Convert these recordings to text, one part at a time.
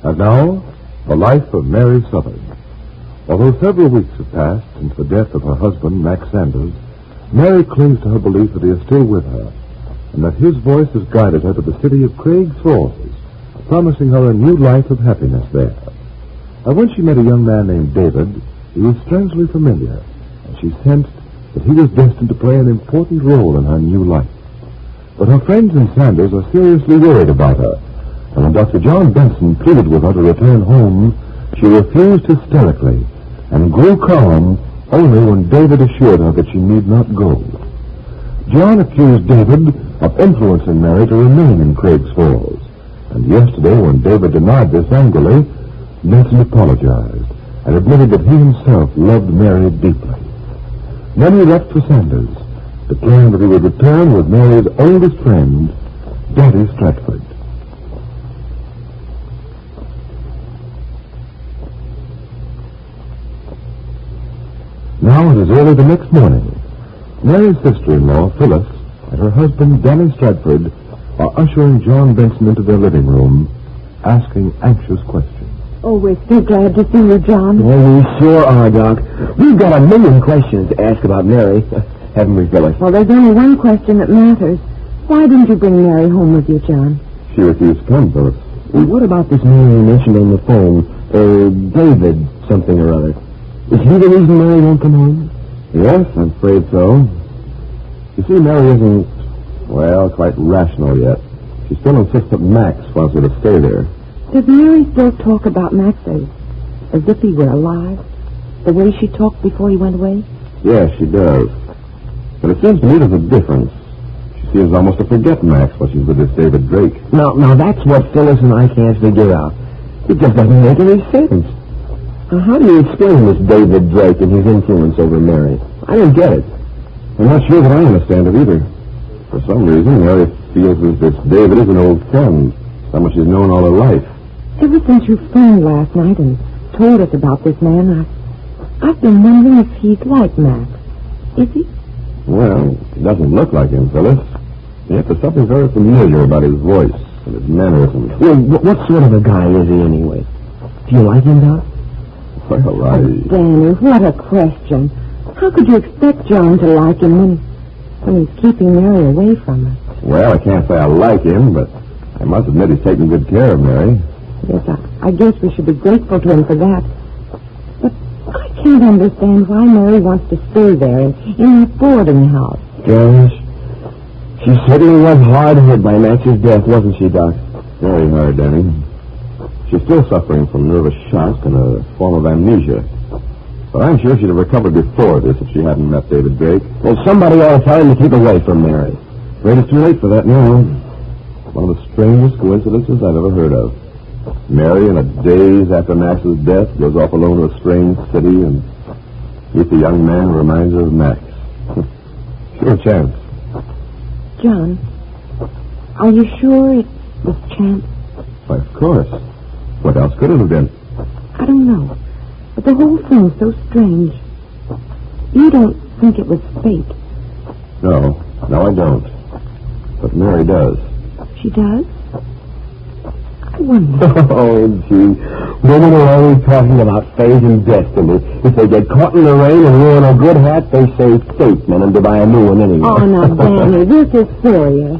And now, the life of Mary Southard. Although several weeks have passed since the death of her husband, Max Sanders, Mary clings to her belief that he is still with her, and that his voice has guided her to the city of Craig's Falls, promising her a new life of happiness there. And when she met a young man named David, he was strangely familiar, and she sensed that he was destined to play an important role in her new life. But her friends in Sanders are seriously worried about her, and when Dr. John Benson pleaded with her to return home, she refused hysterically and grew calm only when David assured her that she need not go. John accused David of influencing Mary to remain in Craig's Falls, and yesterday, when David denied this angrily, Benson apologized and admitted that he himself loved Mary deeply. Then he left for Sanders, declaring that he would return with Mary's oldest friend, Daddy Stratford. Now it is early the next morning. Mary's sister-in-law, Phyllis, and her husband, Danny Stratford, are ushering John Benson into their living room, asking anxious questions. Oh, we're so glad to see you, John. Well, we sure are, Doc. We've got a million questions to ask about Mary. Haven't we, Phyllis? Well, there's only one question that matters. Why didn't you bring Mary home with you, John? She refused to come, Phyllis. Well, what about this man you mentioned on the phone? David something or other. Is he the reason Mary won't come home? Yes, I'm afraid so. You see, Mary isn't, quite rational yet. She still insists that Max wants her to stay there. Does Mary still talk about Max as if he were alive? The way she talked before he went away? Yes, she does. But it seems to me there's a difference. She seems almost to forget Max while she's with this David Drake. Now that's what Phyllis and I can't figure out. It just doesn't make any sense. Now, how do you explain this David Drake and his influence over Mary? I don't get it. I'm not sure that I understand it either. For some reason, Mary feels as if David is an old friend, someone she's known all her life. Ever since you phoned last night and told us about this man, I've been wondering if he's like Max. Is he? Well, he doesn't look like him, Phyllis. Yet there's something very familiar about his voice and his mannerisms. Well, what sort of a guy is he anyway? Do you like him, Doc? Well, Danny, what a question. How could you expect John to like him when he's keeping Mary away from us? Well, I can't say I like him, but I must admit he's taking good care of Mary. Yes, I guess we should be grateful to him for that. But I can't understand why Mary wants to stay there in that boarding house. Yes. She certainly was hard hit by Max's death, wasn't she, Doc? Very hard, Danny. She's still suffering from nervous shock and a form of amnesia. But I'm sure she'd have recovered before this if she hadn't met David Drake. Well, somebody ought to tell him to keep away from Mary. Afraid it's too late for that now. One of the strangest coincidences I've ever heard of. Mary, in a days after Max's death, goes off alone to a strange city and meets a young man who reminds her of Max. Sure chance. John, are you sure it was chance? Why, of course. What else could it have been? I don't know. But the whole thing's so strange. You don't think it was fate? No, I don't. But Mary does. She does? I wonder. Oh, gee. Women are always talking about fate and destiny. If they get caught in the rain and ruin a good hat, they say fate meant them to buy a new one anyway. Oh, now, Danny, this is serious.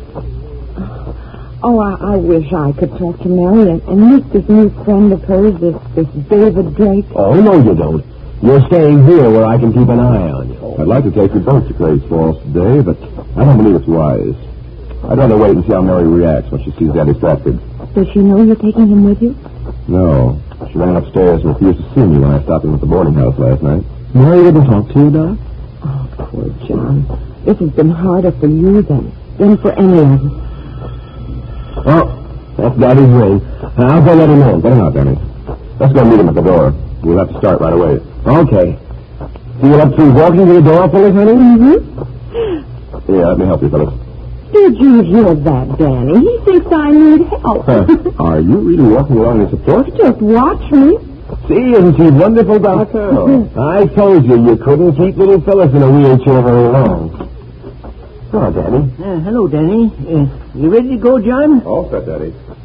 Oh, I wish I could talk to Mary and meet this new friend of hers, this David Drake. Oh, no, you don't. You're staying here where I can keep an eye on you. I'd like to take you both to Craig's Falls today, but I don't believe it's wise. I'd rather wait and see how Mary reacts when she sees Daddy Stratford. Does she know you're taking him with you? No. She ran upstairs and refused to see me when I stopped him at the boarding house last night. Mary didn't talk to you, Doc? Oh, poor John. This has been harder for you than for any of us. Oh, that's Daddy's ring. I'll go let him in. Get him out, Danny. Let's go meet him at the door. We'll have to start right away. Okay. So you're up to walking to the door, Phyllis, honey? Mm-hmm. Yeah, let me help you, Phyllis. Did you hear that, Danny? He thinks I need help. Are you really walking along in support? Just watch me. See, isn't she wonderful, Doc? I told you couldn't keep little Phyllis in a wheelchair very long. Hello, Danny. Hello, Danny. You ready to go, John? All set, Daddy.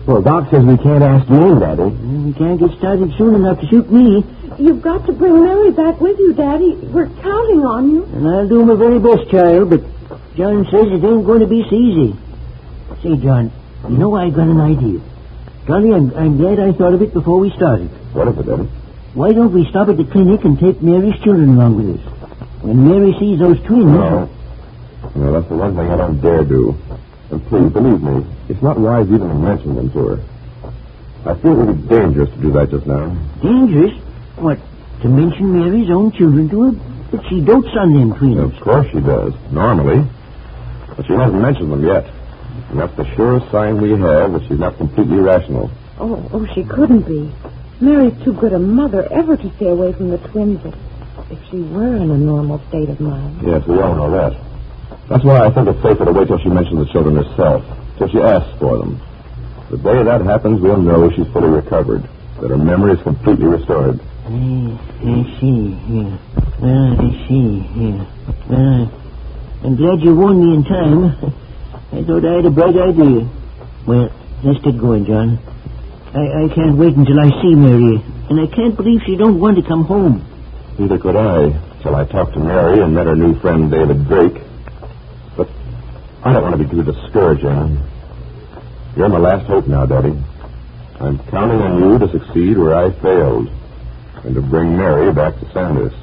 Well, Doc says we can't ask you in, Daddy. We can't get started soon enough to suit me. You've got to bring Mary back with you, Daddy. We're counting on you. And I'll do my very best, child, but John says it ain't going to be so easy. Say, John, you know I got an idea. Johnny, I'm glad I thought of it before we started. What is it, Daddy? Why don't we stop at the clinic and take Mary's children along with us? When Mary sees those twins... No, that's the one thing I don't dare do. And please, believe me, it's not wise even to mention them to her. I feel it would be dangerous to do that just now. Dangerous? What, to mention Mary's own children to her? But she dotes on them twins. Of course she does, normally. But she hasn't mentioned them yet. And that's the surest sign we have that she's not completely rational. Oh, she couldn't be. Mary's too good a mother ever to stay away from the twins if she were in a normal state of mind. Yes, we all know that. That's why I think it's safer to wait till she mentions the children herself, till she asks for them. The day that happens, we'll know she's fully recovered, that her memory is completely restored. I see, yeah. Well, I see, yeah. Well, I'm glad you warned me in time. I thought I had a bright idea. Well, let's get going, John. I can't wait until I see Mary, and I can't believe she don't want to come home. Neither could I, till I talked to Mary and met her new friend, David Drake. But I don't want to be too discouraging. You're my last hope now, Daddy. I'm counting on you to succeed where I failed, and to bring Mary back to Sanders.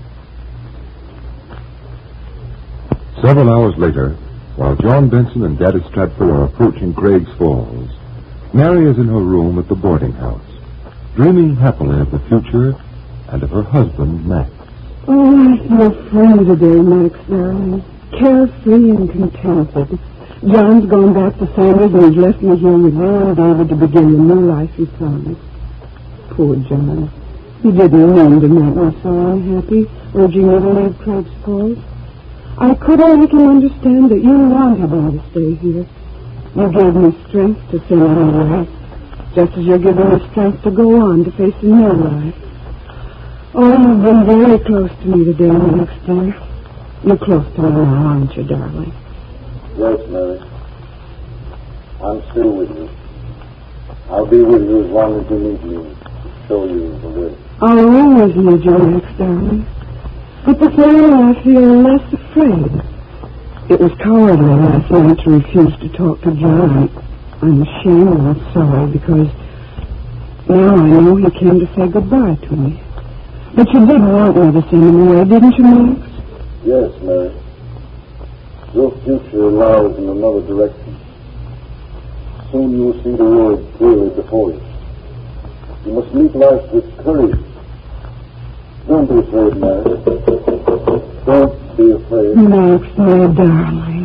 Several hours later, while John Benson and Daddy Stratford are approaching Greg's Falls, Mary is in her room at the boarding house, dreaming happily of the future and of her husband, Max. Oh, I feel free today, Max, darling. Carefree and contented. John's gone back to Sanders and he's left me here with you and David to begin the new life he promised. Poor John. He didn't mean to make me so unhappy, urging me to leave Craig's Falls. I couldn't make him understand that you wanted me to stay here. You gave me strength to send him away, just as you're giving me strength to go on to face a new life. Oh, you've been very close to me today, Max, dear. You're close to me now, aren't you, darling? Yes, Mary. I'm still with you. I'll be with you as long as you need me to show you the way. I'll always need you, Max, darling. But this morning I feel less afraid. It was cowardly last night to refuse to talk to John. I'm ashamed and I'm sorry because now I know he came to say goodbye to me. But you did want me to send him away, didn't you, Max? Yes, Mary. Your future lies in another direction. Soon you will see the world clearly before you. You must meet life with courage. Don't be afraid, Mary. Don't be afraid. Max, my darling.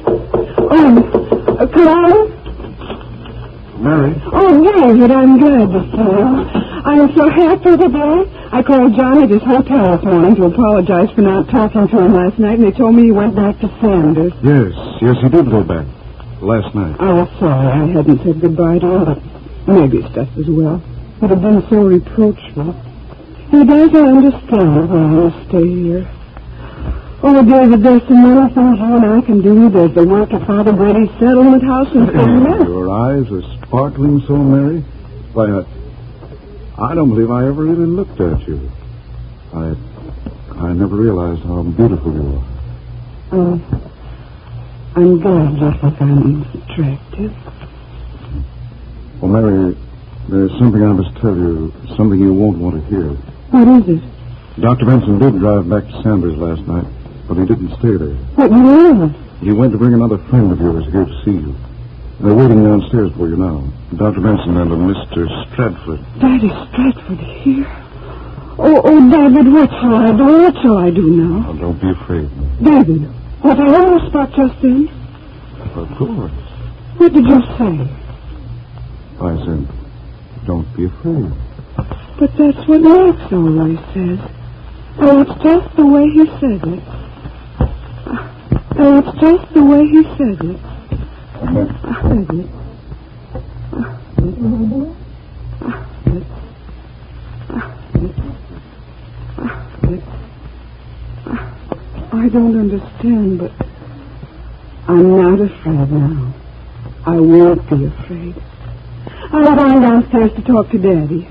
Oh, Clyde? Mary? Oh, David, I'm glad to see you. I'm so happy today. I called John at his hotel this morning to apologize for not talking to him last night, and they told me he went back to Sanders. Yes, he did go back. Last night. I was sorry I hadn't said goodbye to him, but maybe it's just as well. It had been so reproachful. He doesn't understand why I must stay here. Oh, David, there's so many things you and I can do. There's the work at Father Brady's settlement house and so Your eyes are sparkling so, Mary. Why, I don't believe I ever even looked at you. I never realized how beautiful you are. I'm glad you think I'm attractive. Well, Mary, there's something I must tell you, something you won't want to hear. What is it? Dr. Benson did drive back to Sanders last night, but he didn't stay there. What do you mean? He went to bring another friend of yours here to see you. They're waiting downstairs for you now. Dr. Benson and a Mr. Stratford. Daddy Stratford here? Oh, David, what shall I do? What shall I do now? Oh, don't be afraid. David, what I almost thought just then? Of course. What did you say? I said, don't be afraid. But that's what Max always says. Oh, it's just the way he says it. Oh, it's just the way he says it. I don't understand, but I'm not afraid now. I won't be afraid. I'm going downstairs to talk to Daddy.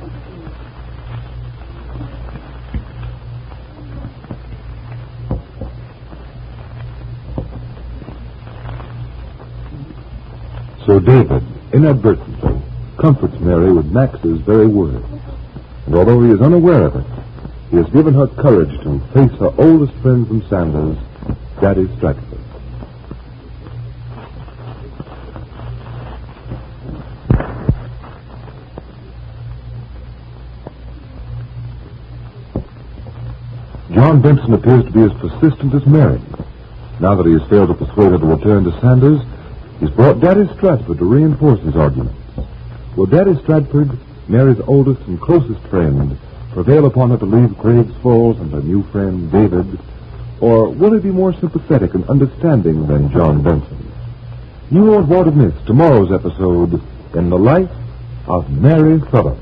So David, inadvertently, comforts Mary with Max's very words. And although he is unaware of it, he has given her courage to face her oldest friend from Sanders, Daddy Stratford. John Benson appears to be as persistent as Mary. Now that he has failed to persuade her to return to Sanders, he's brought Daddy Stratford to reinforce his arguments. Will Daddy Stratford, Mary's oldest and closest friend, prevail upon her to leave Graves Falls and her new friend, David? Or will he be more sympathetic and understanding than John Benson? You won't want to miss tomorrow's episode in the life of Mary Southern.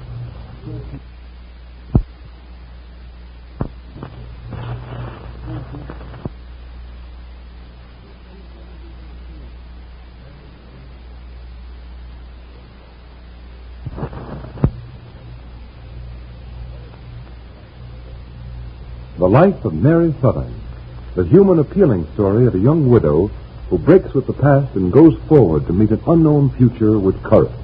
The Life of Mary Southern, the human appealing story of a young widow who breaks with the past and goes forward to meet an unknown future with courage.